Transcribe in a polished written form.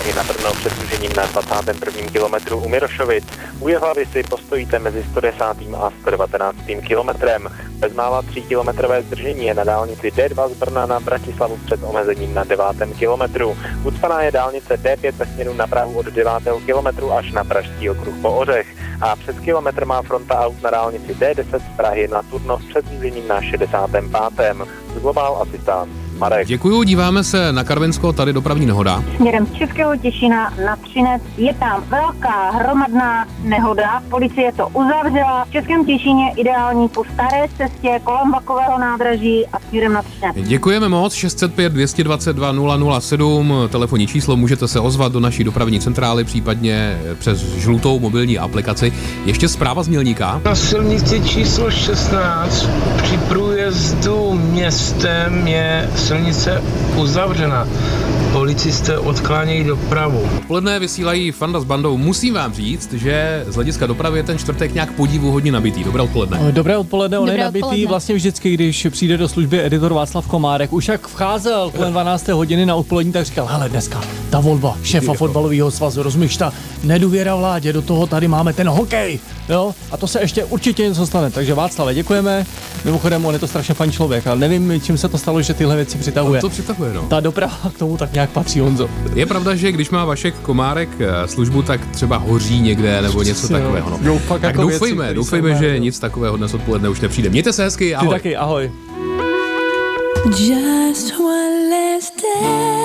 Prahy na Brno před zúžením na 21. kilometru u Mirošovic. U Jihlavy si postojíte mezi 110. a 119. kilometrem. Bezmála 3-kilometrové zdržení je na dálnici D2 z Brna na Bratislavu před omezením na 9. kilometru. Ucpaná je dálnice D5 ve směru na Prahu od 9. kilometru až na Pražský okruh po Ořech. A přes kilometr má fronta aut na dálnici D10 z Prahy na Turnov před zúžením na 65. Z Global Assistance Marek. Děkuju, díváme se na Karvinsko, tady dopravní nehoda. Směrem z Českého Těšína na Třinec je tam velká hromadná nehoda. Policie to uzavřela. V Českém Těšíně ideální po staré cestě kolem vlakového nádraží a směrem na Třinec. Děkujeme moc, 605 222 007, telefonní číslo, můžete se ozvat do naší dopravní centrály, případně přes žlutou mobilní aplikaci. Ještě zpráva z Mělníka. Na silnici číslo 16 při průjezdu městem je silnice uzavřena. Policisté odklánějí dopravu. Odpoledne vysílají Fanda s bandou. Musím vám říct, že z hlediska dopravy je ten čtvrtek nějak podivu hodně nabitý. Dobré odpoledne. Dobré odpoledne, on je nabitý vlastně vždycky, když přijde do služby editor Václav Komárek. Už jak vcházel kolem 12. hodiny na odpolední, tak říkal, hele, dneska ta volba šéfa fotbalového svazu, rozumíš, ta nedůvěra vládě, do toho tady máme ten hokej, jo? A to se ještě určitě něco stane. Takže Václave, děkujeme. Mimochodem, on je to strašně fajn člověk, ale nevím, čím se to stalo, že tyhle věci přitahuje. To přitahuje, no. Ta doprava k tomu tak nějak patří, Honzo. Je pravda, že když má Vašek Komárek službu, tak třeba hoří někde nebo něco takového. No. Jo, tak jako doufejme, že nic takového dnes odpoledne už nepřijde. Mějte se hezky, ahoj. Ty taky, ahoj. Just one last day.